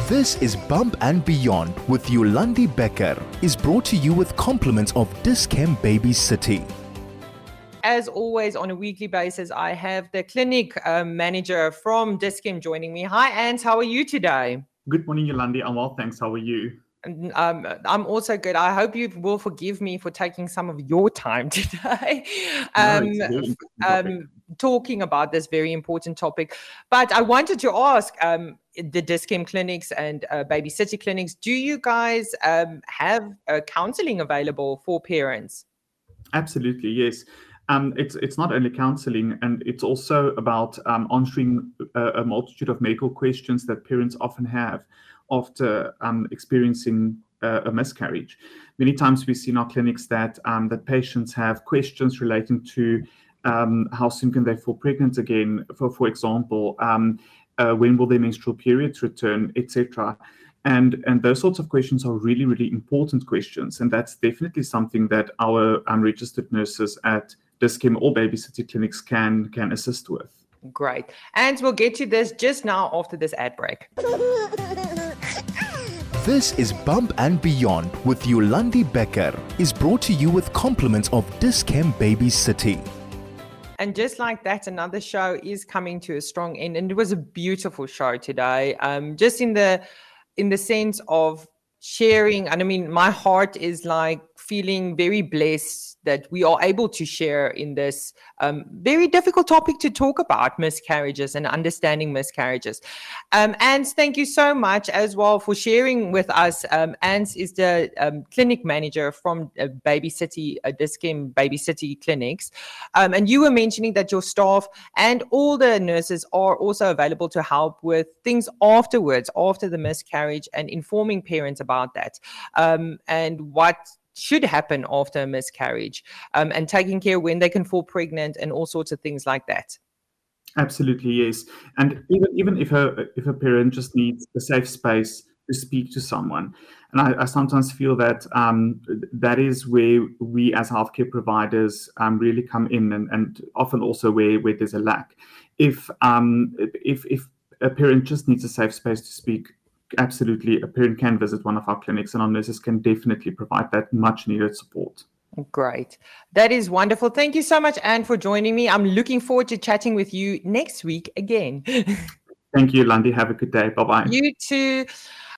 This is Bump and Beyond with Yolandi Becker is brought to you with compliments of Dis-Chem Baby City. As always, on a weekly basis, I have the clinic manager from Dis-Chem joining me. Hi, Ans. How are you today? Good morning, Yolandi. I'm well, thanks. How are you? I'm also good. I hope you will forgive me for taking some of your time today, talking about this very important topic. But I wanted to ask the Dis-Chem clinics and Baby City clinics, do you guys have counseling available for parents? Absolutely, yes. It's not only counseling, and it's also about answering a multitude of medical questions that parents often have after experiencing a miscarriage. Many times we see in our clinics that patients have questions relating to how soon can they fall pregnant again, for example, when will their menstrual periods return, etc. And those sorts of questions are really, really important questions. And that's definitely something that our registered nurses at Dis-Chem or Baby City clinics can assist with. Great. And we'll get to this just now after this ad break. This is Bump and Beyond with Yolandi Becker is brought to you with compliments of Dis-Chem Baby City. And just like that, another show is coming to a strong end. And it was a beautiful show today. Just in the sense of sharing. And I mean, my heart is like feeling very blessed that we are able to share in this very difficult topic to talk about, miscarriages and understanding miscarriages. Ans, thank you so much as well for sharing with us. Ans is the clinic manager from Baby City, Dis-Chem Baby City clinics. And you were mentioning that your staff and all the nurses are also available to help with things afterwards, after the miscarriage, and informing parents about that and what should happen after a miscarriage, and taking care when they can fall pregnant and all sorts of things like that. Absolutely, yes. And even if a parent just needs a safe space to speak to someone, and I sometimes feel that that is where we as healthcare providers really come in, and often also where there's a lack. If a parent just needs a safe space to speak, absolutely, a parent can visit one of our clinics, and our nurses can definitely provide that much needed support. Great. That is wonderful. Thank you so much, Anne, for joining me. I'm looking forward to chatting with you next week again. Thank you, Yolandi. Have a good day. Bye-bye. You too.